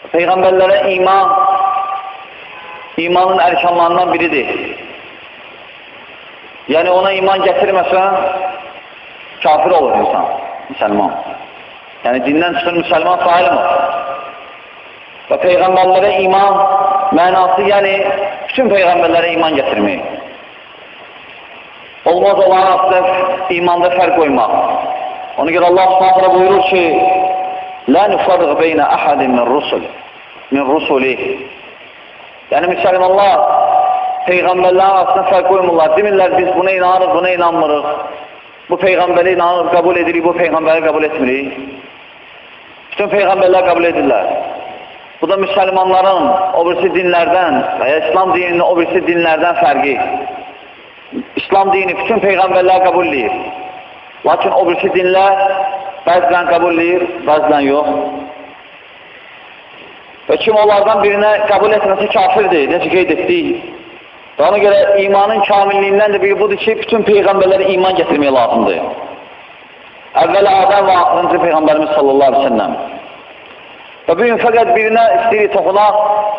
Peyğəmbərlərə imanın ərkanlarından biridir. Yəni ona iman gətirməsən, kafir olur insan, müsəlman. Yəni dindən çıxır müsəlman sayılmır. Və Peyğəmbərlərə iman mənası, yəni bütün Peyğəmbərlərə iman gətirmək. Olmaz olan aslında imanda fərq qoymaq. Ona görə Allah s.ə.v. buyurur ki, لَا نُفَرِّغْ بَيْنَ أَحَدٍ مِنْ رُسُلِهِ. Yəni müsəlmanlar Peyğəmbərlərin arasında fərq qoymurlar. Demirlər, biz buna inanırıq, buna inanmırıq. Bu Peyğəmbəri inanırıq, qəbul edirik, bu Peyğəmbəri qəbul etmirik. Bütün Peyğəmbərlər qəbul edirlər. Bu da müsəlmanların o birisi dinlərdən və ya İslam dininin o birisi dinlərdən fərqi. İslam dini bütün Peyğəmbərlər qəbul edir. Lakin o birisi dinlər bəzilən qəbul edir, bəzilən yox. Və kim onlardan birinə qəbul etməsi kafirdir, necə qeyd etdik. Və ona görə imanın kamilliyindən də biri budur ki, bütün Peyğəmbərlərə iman gətirmək lazımdır. Əvvəl Adəm və axırıncı Peyğəmbərimiz sallallahu aleyhi ve sellem. Və bugün fəqət birinə istəyirik toxunaq,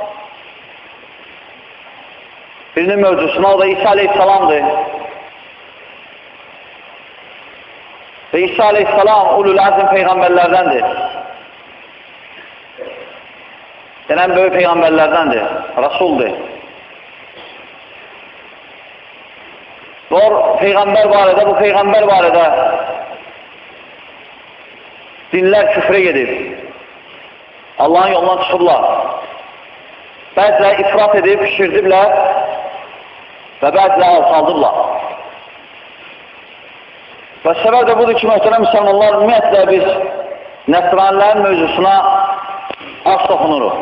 birinin mövzusuna, o da İsa aleyhissalamdır. Və İsa aleyhissalam ulul azm Peyğəmbərlərdəndir. Ən böyük Peyğəmbərlərdəndir, Rasuldur. Bu Peyğəmbər barədə dinlər küfrə gedib. Allahın yolundan çıxırlar. Bəziləri ifrat edib, pişirdiblər və bəziləri alçaldıblar. Və səbəb də budur ki, möhtərəm müsəlmanlar, ümumiyyətlə biz nəsranilərin mövzusuna az toxunuruq.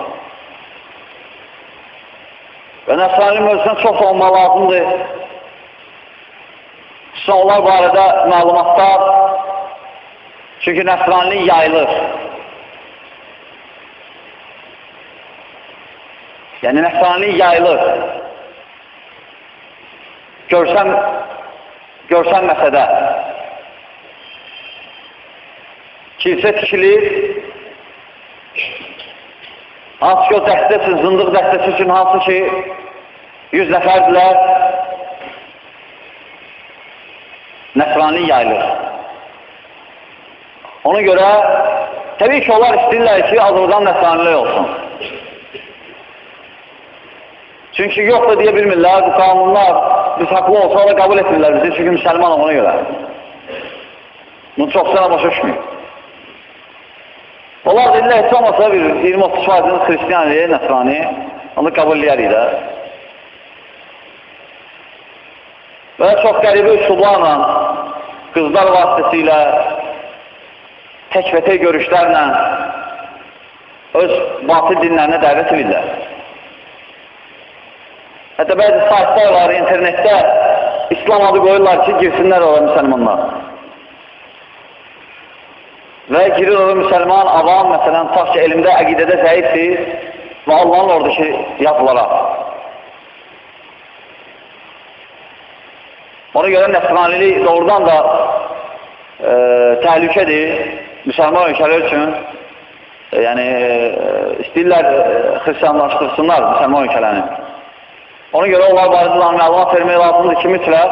Və nəsranilərin mövzusuna çox olmaq lazımdır. Sizə onlar barədə məlumatlar, çünki nəsranilik yayılır. Yəni, nəsranilik yayılır. Görsənməsə də. Kilsə tikilir, hansı ki o dəstəsi, zındıq dəstəsi üçün hansı ki 100 nəfərdilər, nəsranilik yayılır. Ona görə, təbii ki, onlar istəyirlər ki, Azərbaycan nəsranilik olsun. Çünki yox da deyə bilmirlər, bu qanunlar biz haqlı olsa da qəbul etmirlər bizi, çünki müsəlmanım ona görə. Bunu çox sənə başa düşməyib. Onlar deyirlər, heç olmasa bir 20-30%'nin xristiyanliyi, nəsrani, onu qəbul edərik də. Və çox qəribə üsullarla, qızlar vasitəsilə, tək-və-tək görüşlərlə öz batıl dinlərinə dəvət edirlər. Hətta bəzi saytlar var, internetdə İslam adı qoyurlar ki, girsinlər ola müsəlmanlar. Və girir ola müsəlman, avam, məsələn, tax ki, elmdə, əqidədə zəifdir və Allahın oradakı yazılara. Ona görə nəsranilik doğrudan da təhlükədir müsəlman ölkələr üçün. Yəni, istəyirlər xristiyanlaşdırsınlar müsəlman ölkələrini. Ona görə onlar barədə məlumat vermək lazımdır ki, mütləq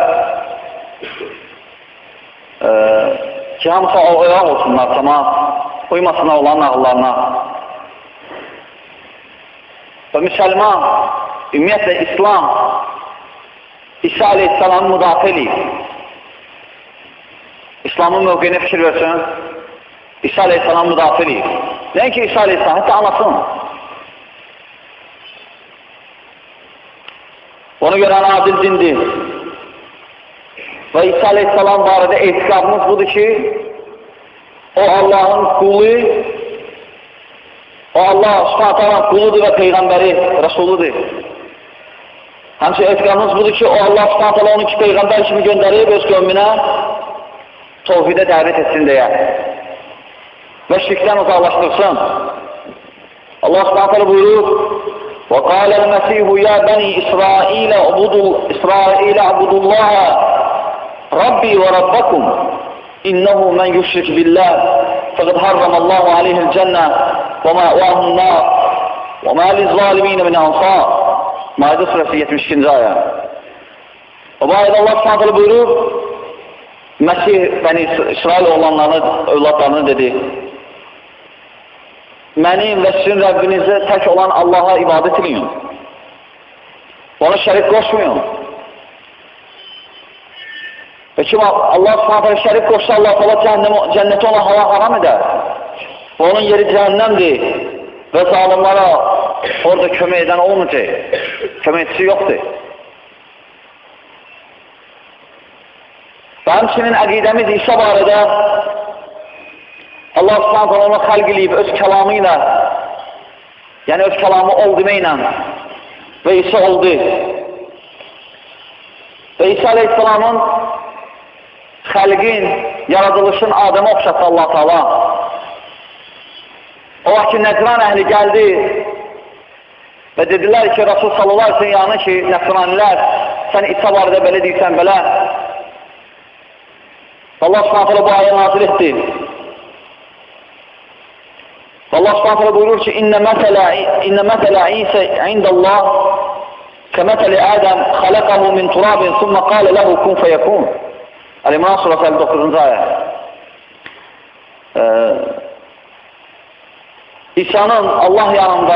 ki, hamısı oyaq olsunlar, tamam, uymasına olan nağıllarına. Və müsəlman, ümumiyyətlə İslam, İsa aleyhissalamı müdafiə eləyib. İslamın mövqeyinə fikir versin, İsa aleyhissalamı müdafiə eləyib. Nəinki İsa aleyhissalam, hətta anasın. Ona görə adil dindir. Və İsa aleyhissalam barədə etiqadımız budur ki, o Allahın qulu, o Allah subhanətələ quludur və Peyğəmbəri, Rəsuludur. Həmçə etiqadımız budur ki, o Allah subhanətələ onu ki, Peyğəmbər kimi göndərib öz qövmünə tövhidə dəvət etsin deyə və şirkdən uzaqlaşdırsın. Allah subhanətələ buyurur, وَقَالَ الْمَسِيحُ يَا بَنِي إِسْرَائِيلَ اعْبُدُوا اللَّهَ رَبِّي وَرَبَّكُمْ إِنَّهُ مَنْ يُشْرِكْ بِاللَّهِ فَقَدْ حَرَّمَ اللَّهُ عَلَيْهِ الْجَنَّةَ وَمَأْوَاهُ النَّارُ وَمَا لِلظَّالِمِينَ مِنْ أَنْصَارٍ Maide suresi 72. ayə. O bu ayədə Allah s.ə.v. buyurur, Məsih Bəni İsrail övladlarını dedi, mənim və sizin Rəbbinizə tək olan Allaha ibadət edin. Ona şərik qoşmayın. Və kim Allah s.ə.v. şərik qoşsa, Allah cənnəti ona haram edər. Onun yeri cəhənnəmdir və zalimlara orada kömək edən olmayacaq. Köməkçisi yoxdur. Və həmçinin əqidəmiz İsa barədə Allah s.ə.v. onu xəlq eləyib öz kəlamı ilə, yəni öz kəlamı ol deməklə və İsa oldu. Və İsa aleyhissalamın xəlqin, yaradılışın Adəmə oxşatdı Allah Teala. O vaxt ki, Nəcran əhli gəldi və dedilər ki, Rasul sallallahu aleyhi ve sellem yanı ki, Nəsranilər, sən İsa barədə belə deyirsən, belə. Allah s.ə.v. bu ayə nazil etdi. Allah s.ə.v. buyurur ki, İnnə məsələ İsə indəllah kəmətəli Ədəm xaləqəhu min turabin sümmə qalə ləhu kun fəyəkun. Əl-İmran surəsi 59-cu ayə. İsa'nın Allah yanında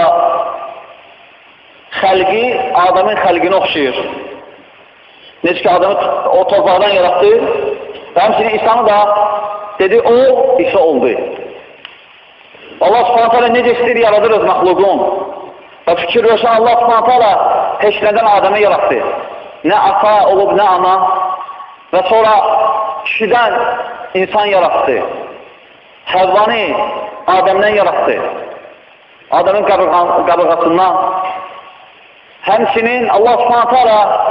xəlqi Adəmin xəlqini oxşayır. Necə ki, Adəmi o torpaqdan yaratdı və həmçinin İsa'nı da dedi, o İsa oldu. Allah s.ə.v. necə istəyir yaradır öz məxluqun və fikir versən Allah s.ə.v. heç nədən Adəmi yaratdı. Nə ata olub, nə ana və sonra kişidən insan yaratdı. Həvvani Adəmdən yaratdı. Adəmin qabırğasından. Həmçinin Allah s.ə.v.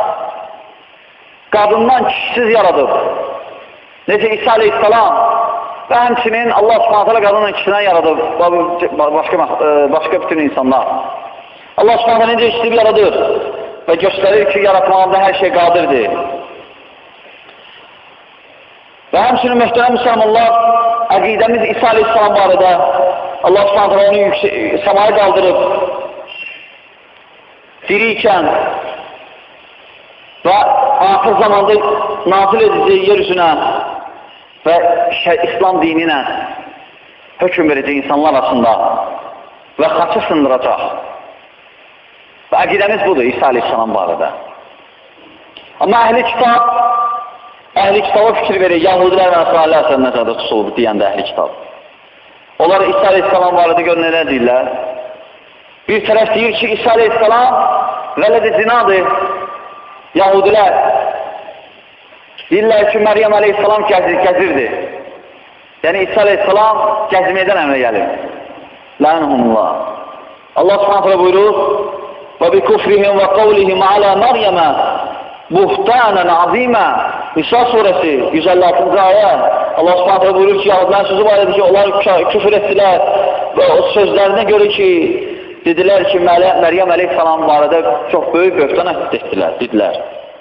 qadından kişisiz yaradıb. Necə İsa aleyhissalam və həmçinin Allah s.ə.v. qadından kişisindən yaradıb. Başqa bütün insanlar. Allah s.ə.v. necə istəyib yaradır və göstərir ki, yaratmağında hər şey qadirdir. Və həmçinin möhtərəm müsəlmanlar, əqidəmiz İsa aleyhissalam barədə Allah s.ə.v. onu səmaya qaldırıb, diri ikən və axır zamanda nazil edəcək yer üzünə və İslam dininə hökm verəcək insanlar arasında və xaçı sındıracaq. Və əqidəmiz budur İsa aleyhissalam barədə. Amma əhli kitaba fikir verir, Yahudilər və Nəsranilər nəzərdə tutulub deyəndə əhli kitab. Onlar İsa aleyhissalam barədə görün elə deyirlər. Bir tərəf deyir ki, İsa aleyhissalam vələd-i zinadır. Yahudilər deyirlər ki, Məryəm aleyhissalam gəzirdi. Yəni İsa aleyhissalam gəzməkdən əmrə gəlir. Lənhumullah. Allah s.ə.v. buyurur, və bi kufrihim və qavlihim alə Məryəmə buhtanən azimə. Nisa surəsi 156-cı ayə. Allah s.ə.v. buyurur ki, Yahudilərin sözü var edir ki, onlar küfür etdilər və o sözlərinə görə ki, dedilər ki, Məryəm əleyhissalam barədə çox böyük böhtan etdilər.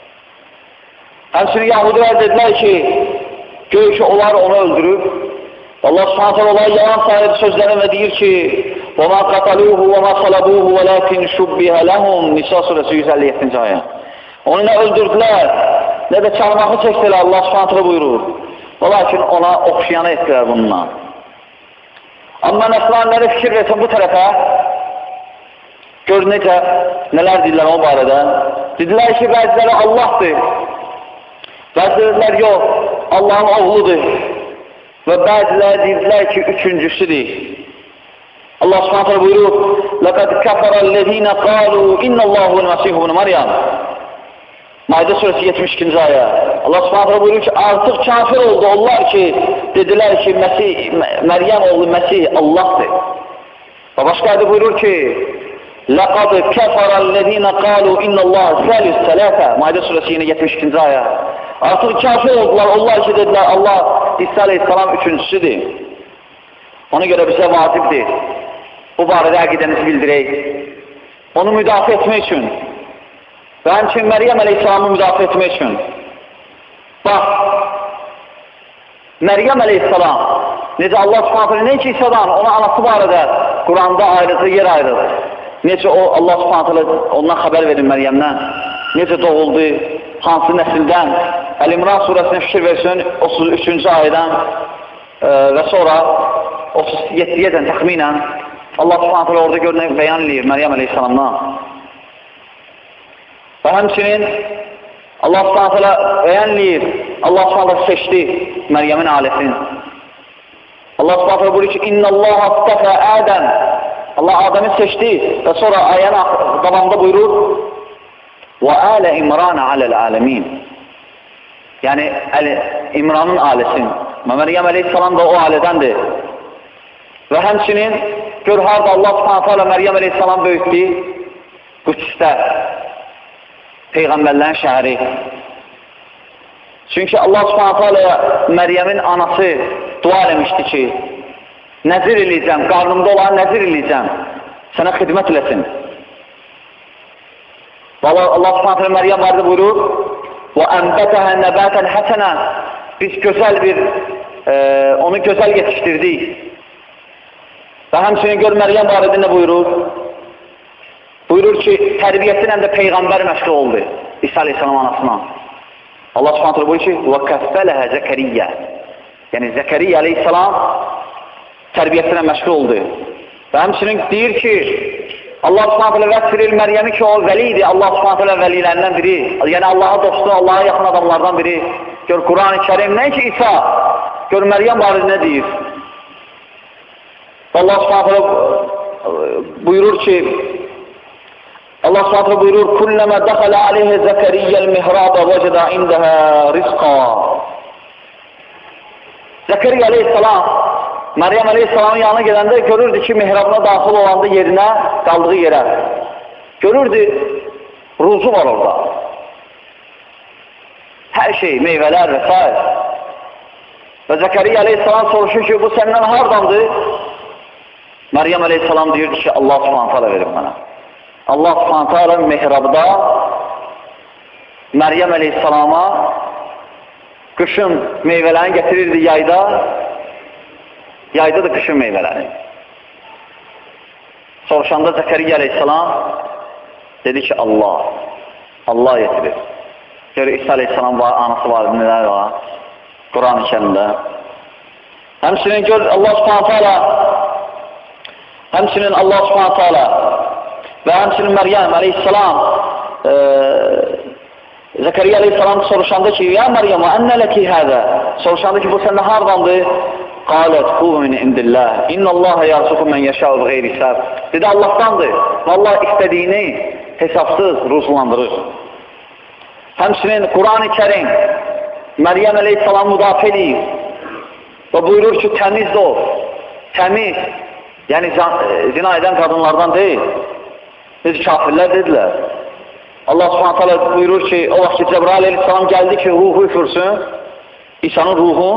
Həmçinin Yahudilər dedilər ki, gör ki, onlar onu öldürüb. Allah s.ə.v. onları yalan sayır sözlərini və deyir ki, وَمَا قَتَلُوهُ وَمَا صَلَبُوهُ وَلَكِنْ شُبِّهَ لَهُمْ Nisa surəsi 157-ci ayə. Onu nə öldürdülər, nə də çalmağı çəkdilər, Allah s.ə.v. buyurur. Lakin ona oxşayanı etdilər bununla. Amma Nəsranləri fikir versən bu tərəfə, gör necə, nələr deyirlər o barədə. Dedilər ki, bəziləri Allahdır. Bəziləri yox, Allahın oğludur. Və bəziləri deyirlər ki, üçüncüsüdür. Allah s.ə.v. buyurur, لَقَدْ كَفَرَ الَّذ۪ينَ قَالُوا اِنَّ اللّٰهُ الْمَسِيحُ بْنُ Məryəm. Maide suresi 72. ayə. Allah s.ə.v. buyurur ki, artıq kafir oldu onlar ki, dedilər ki, Məryəm oğlu Məsih Allahdır. Və başqa adı buyurur ki, لَقَدْ كَفَرَ الَّذ۪ينَ قَالُوا اِنَّ اللّٰهُ ثَالِثُ ثَلَاثَ. Maide suresi yine 72. ayə. Artıq kafir oldular onlar ki, dedilər Allah İsa aleyhissalam üçüncüsüdür. Ona görə bizə vacibdir. Bu barədə əqidəmizi bildirək. Onu müdafiə etmək üçün və həmçinin Məryəm əleyhissalamı müdafiə etmək üçün. Bax, Məryəm əleyhissalam, necə Allah s.ə.v. nə ki İsa'dan, ona anası barədə Quranda ayrıcı yer ayrılır. necə o, Allah subhanətələ ondan xəbər verin Məryəmdən, necə doğuldu, hansı nəsildən, Əl-İmran surəsində fikir versin 33-cü ayədən və sonra 37-dən təxminən Allah subhanətələ orada görünək bəyan edir Məryəm əleyhissalamdan. Və həmçinin Allah subhanətələ bəyan edir, Allah subhanətələ seçdi Məryəmin ailəsini. Allah subhanətələ buyurur ki, İnnəllaha astəfə Ədəm. Allah Adəmi seçdi və sonra ayənin davamında buyurur və ələ İmranə aləl-ələmin. Yəni, İmranın ailəsin. Məryəm əleyhissalam da o ailədəndir. Və həmçinin gör harada Allah subhanətələ Məryəm əleyhissalam böyütdü? Qüdsdə, Peyğəmbərlərin şəhəri. Çünki Allah subhanətələ Məryəmin anası dua eləmişdi ki, nəzir eləyəcəm, qarnımda olan nəzir eləyəcəm, sənə xidmət eləsin. Allah subhanətələ Məryəm barədə buyurur, وَأَنْبَتَهَا نَبَاتًا حَسَنًا. Biz gözəl bir, onu gözəl yetişdirdik. Və həmçinin gör Məryəm barədə nə buyurur? Buyurur ki, tərbiyəsi ilə də Peyğəmbər məşğul oldu İsa aleyhissalam anasına. Allah subhanətələ buyurur ki, وَكَفَّلَهَا زَكَرِيَّا. Yəni, Zəkəriyyə aleyhissalam tərbiyəsi ilə məşğul oldu. Və həmçinin deyir ki, Allah subhanətələ vəsf edir Məryəmi ki, o vəlidir, Allah subhanətələ vəlilərindən biri. Yəni, Allaha dostu, Allaha yaxın adamlardan biri. Gör, Quran-ı Kərim, nə ki, İsa, gör, Məryəm barədə nə deyir? Allah subhanətələ buyurur ki, Allah subhanətələ buyurur, Kulləmə dəxələ aleyhə Zəkəriyyəl mihrabə vəcədə indəhə rizqa. Zəkəriyyə aleyhissalam Məryəm əleyhissalamın yanına gedəndə görürdü ki, mihrabına daxil olanda yerinə, qaldığı yerə. Görürdü, ruzu var orada. Hər şey, meyvələr və s. Və Zəkəriyyə əleyhissalam soruşur ki, bu səndən hardandır? Məryəm əleyhissalam deyirdi ki, Allah subhanətələ verib mənə. Allah subhanətələ mihrabda Məryəm əleyhissalama qışın meyvələrini gətirirdi yayda, yayda da qışın meyvələri. Soruşanda Zəkəriyyə əleyhissalam dedi ki, Allah yetirir. Görür, İsa əleyhissalam var, anası var, nələr var, Quran-ı Kərimdə. Həmçinin gör, Allah subhanətə alə və həmçinin Məryəm əleyhissalam Zəkəriyyə əleyhissalam soruşanda ki, ya Məryəm, ənnə ləki hədə? Soruşanda ki, bu səndə hardandır? Qalət, huve min indillah. İnnəllaha yarzuqu mən yəşəu qeyri səb. Dedi, Allahdandır. Vallahi istədiyini hesabsız ruzlandırır. Həmçinin Quran-ı Kərim Məryəm əleyhissalam müdafiə edir və buyurur ki, təmizdir o. Təmiz. Yəni, zina edən qadınlardan deyil. Biz kafirlər dedilər. Allah subhanətələ buyurur ki, o vaxt ki, Cəbrail əleyhissalam gəldi ki, ruhu üfürsün, İsa'nın ruhun,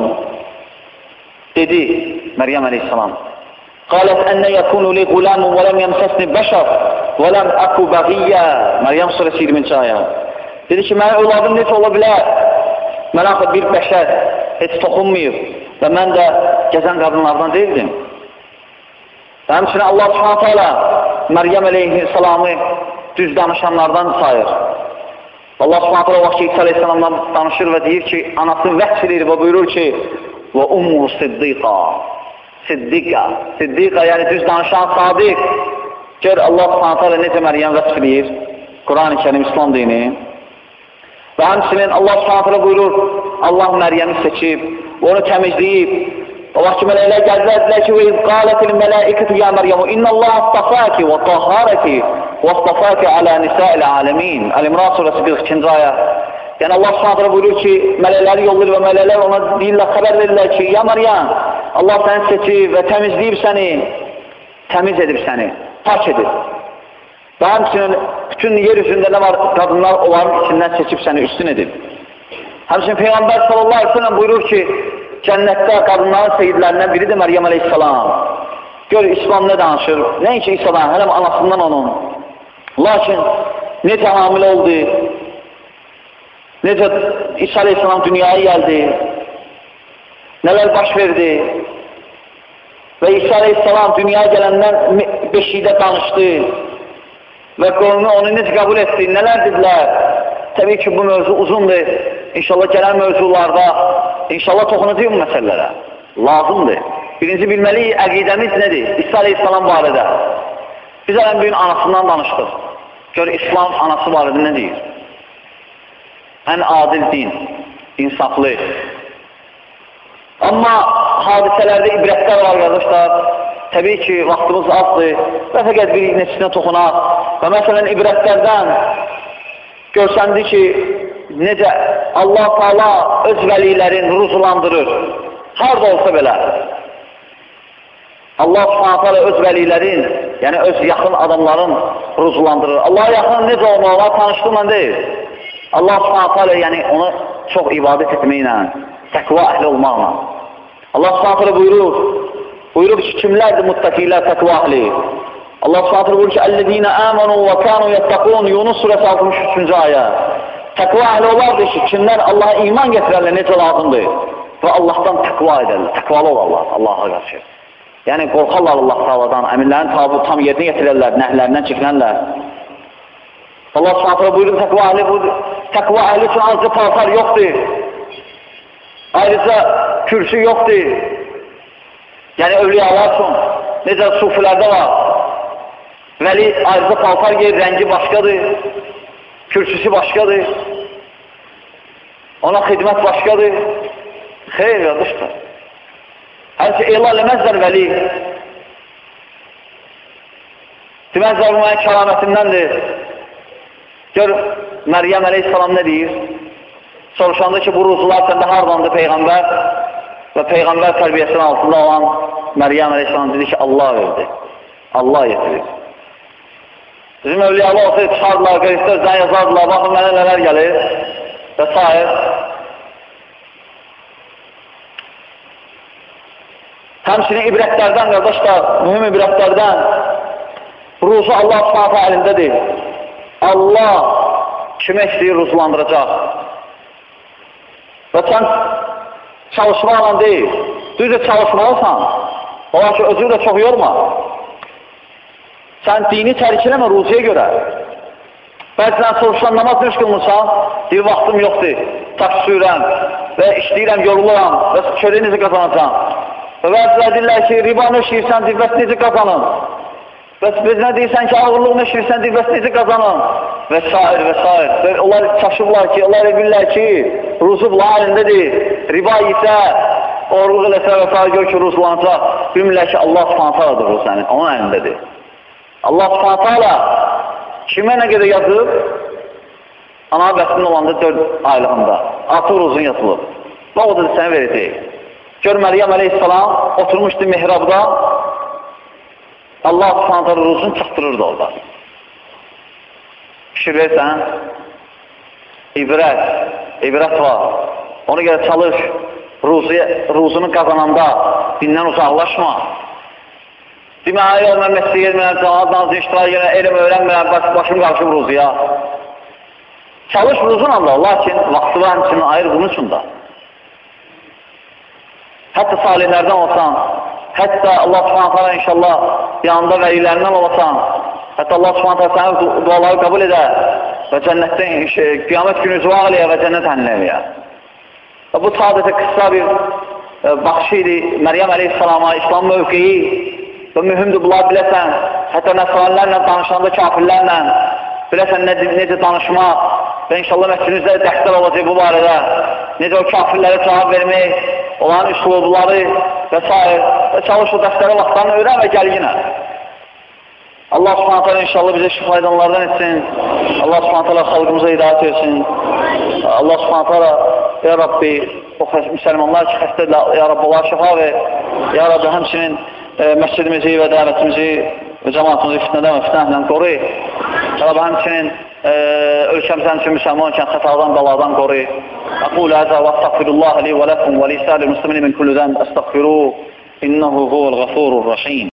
dedi Məryəm əleyhissalam. Qalət ənnə yəkunu li qulamun və ləm yəmsəsni bəşər və ləm əku bəğiyyə. Məryəm surəsi 20-ci ayə. Dedi ki, mənim övladım necə ola bilər? Mən axı bir bəşər heç toxunmayıb və mən də gəzən qadınlardan deyildim. Və həmçinin Allah subhanətələ Məryəm əleyhissalamı düz danışanlardan sayır. Allah subhanətələ o vaxt ki, İsa aleyhissalamdan danışır və deyir ki, anasını vəqs edir və buyurur ki, və ummu siddiqa. Siddiqa, yəni düz danışan sadiq. Gör, Allah subhanətələ necə Məryəm vəqs edir, Quran-ı Kərim, İslam dini. Və həmçinin Allah subhanətələ buyurur, Allah Məryəmi seçib, onu təmizləyib. O vaxt ki, mələklər gəldilər ki, وَإِذْ قَالَتِ الْمَلَائِكَةُ يَا مَرْيَمُ إِنَّ اللَّهَ اصْطَفَاكِ وَطَهَّرَكِ وَاصْطَفَاكِ عَلَى نِسَاءِ الْعَالَمِينَ Əl-İmran surəsi 42-ci ayə. Yəni Allah subhanətələ buyurur ki, mələkləri yollayır və mələklər ona deyirlər, xəbər verirlər ki, ya Məryəm, Allah səni seçib və təmizləyib səni, təmiz edib səni, pak edib. Və həmçinin bütün yer üzündə nə var, qadınlar onların içindən seçib səni üstün edib. Həmçinin Peyğəmbər sallallahu aleyhi ve sellem buyurur ki, cənnətdə qadınların seyidlərindən biridir Məryəm əleyhissalam. Gör, İslam nə danışır? Nəinki İsa'dan, hələm anasından onun. Lakin necə hamilə oldu? Necə İsa aleyhissalam dünyaya gəldi? Nələr baş verdi? Və İsa aleyhissalam dünyaya gələndən beşikdə danışdı. və qovmi onu necə qəbul etdi, nələr dedilər. Təbii ki, bu mövzu uzundur. İnşallah gələn mövzularda, inşallah toxunacaq bu məsələlərə. Lazımdır. Birinci bilməliyik, əqidəmiz nədir? İsa Aleyhisselam barədə. Biz ən büyük anasından danışdıq. Gör, İslam anası barədə nə deyir? Ən adil din, insaflı. Amma hadisələrdə ibrətlər var, qardaşlar. Təbii ki, vaxtımız azdır və fəqət bir neçəsinə toxunaq. Və məsələn, ibrətlərdən görsəndi ki, necə Allah Teala öz vəlilərin ruzulandırır. Harada olsa belə. Allah Subhanahu öz vəlilərin, yəni öz yaxın adamların ruzulandırır. Allah'a yaxın necə olmalılar tanışdırma deyil. Allah Subhanahu yəni onu çox ibadət etməklə, təqva əhli olmaqla. Allah Subhanahu buyurur ki, kimlərdir muttaqilər, təqva əhli? Allah Subhanahu buyurur ki, "Ellezina amanu və kanu yattaqun." Yunus surəsi 63-cü ayə. Təqva əhli olardır ki, kimlər Allah'a iman gətirərlər necə lazımdır və Allahdan təqva edərlər, təqvalı olarlar Allah'a qarşı. Yəni qorxarlar Allah Taala'dan, əmirlərin tam yerinə yetirərlər, nəhlərindən çəkinərlər. Allah Subhanahu buyurur təqva əhli üçün azca paltar yoxdur. Ayrıca kürsü yoxdur. Yəni övliyalar üçün necə sufilərdə var. Vəli ayrıca paltar geyir, rəngi başqadır. Kürsüsü başqadır. Ona xidmət başqadır. Xeyr, qardaşlar. Hər şey elan eləməzlər vəli. Deməzlər, bu mənim kəramətimdəndir. Gör, Məryəm əleyhissalam nə deyir? Soruşanda ki, bu ruzular səndə haradandır Peyğəmbər? Və Peyğəmbər tərbiyəsinin altında olan Məryəm əleyhissalam dedi ki, Allah verdi. Allah yetirir. Bizim övliyalı olsaydı çıxardılar, qeyristlər yazardılar, baxın mənə nələr gəlir və s. Həmçinin ibrətlərdən, qardaşlar, mühüm ibrətlərdən ruzu Allah Subhanahu əlindədir. Allah kimə istəyir ruzlandıracaq. Və sən çalışmaqla deyil, düzdür çalışmalısan, ola ki, özünü də çox yorma. Sən dini tərk eləmə ruziyə görə. Bəzən soruşan namaz nöş qılmırsan, bir vaxtım yoxdur, taksi sürəm və işləyirəm, yoruluram və çörəyi necə qazanacam. Və bəzilər deyirlər ki, riba nöşəyirsən, divbəs necə qazanın. Və biz nə deyirsən ki, ağırlıq nöşəyirsən, divbəs necə qazanın. Və s. və s. Onlar çaşırlar ki, onlar bilirlər ki, ruzu bunlar əlindədir. Riba isə, oğurluq eləsə və s. gör ki, ruzlanacaq. Bilmirlər ki, Allah s.ə.dır ruz sənin, onun əlindədir. Allah s.ə.q. kimə nə qədər yazıb? Ana bəsinin olanda 4 aylığında. 6 ruzun yazılıb. Və o da sənə verəcək. Gör, Məryəm əleyhissalam oturmuşdu mihrabda. Allah s.ə.q. ruzunu çatdırırdı orada. Pişirirsən, ibrət var. Ona görə çalış, ruzunu qazananda dindən uzaqlaşma. Demək, yox, mən məsələ gelməyəm, cəhaddan iştirak edirəm, elm öyrənməyəm, başım qarşım ruzuya. Çalış ruzunla da, lakin vaxtı var həmçinin ayır bunun üçün da. Hətta salihlərdən olsan, hətta Allah Subhanahu inşallah yanında vəlilərindən olasan, hətta Allah Subhanahu sənin duaları qəbul edər və cənnətdən, qiyamət günü zuvaq eləyə və cənnət hənləyə. Bu sadəcə qısa bir baxışı idi Məryəm əleyhissalama, İslam mövqeyi və mühümdür bunlar biləsən, hətta nəsranlərlə danışanda kafirlərlə biləsən necə danışmaq və inşallah məscidimizdə dərslər olacaq bu barədə, necə o kafirlərə cavab vermək, onların üslubları və s. və çalış o dərslərə vaxtlarını öyrən və gəl yenə. Allah Subhanahu inşallah bizə faydalardan etsin. Allah Subhanahu xalqımıza hidayət etsin. Allah Subhanahu ya Rabbi, o müsəlmanlar ki, xəstədirlər, ya Rabbi, Allah şifa ver. Ya Rabbi, həmçinin məscidimizi və dəvətimizi və cəmaatımızı fitnədən və fitnəhlə qoru. Ya Rabbi, həmçinin ölkəmizdən üçün müsəlman ikən xətadan, baladan qoru. Aqul həzə və astaqfirullah li və ləkum və lisəli müslimin min kulludən əstaqfiruh. İnnehu huvəl-ğafurur-rəhim.